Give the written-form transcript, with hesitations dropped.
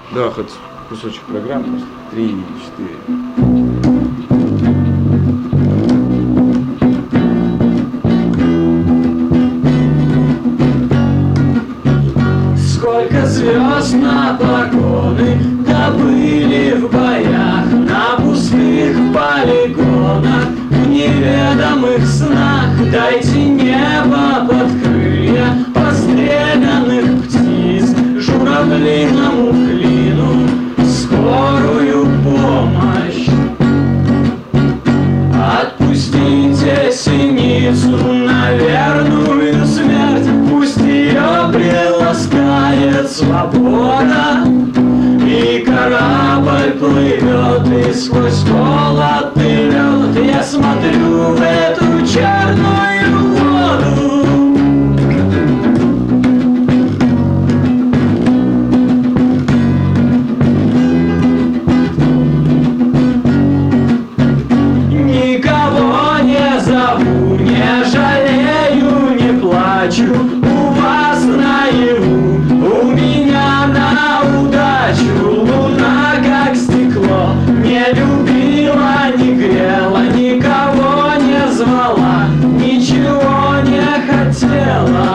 Да, хоть кусочек программы, просто 3-4. Сколько звезд на погоны добыли в боях, на пустых полигонах, в неведомых снах. Дайте небо под крылья постреленных птиц, журавлиному клину скорую помощь. Отпустите синицу на верную смерть, пусть ее приласкает свобода, и корабль плывет, и сквозь холод и лед я смотрю в эту черную воду. Никого не зову, не жалею, не плачу, у вас наяву, у меня на удачу. Луна как стекло, не любила, не грела, никого не звала, ничего не хотела.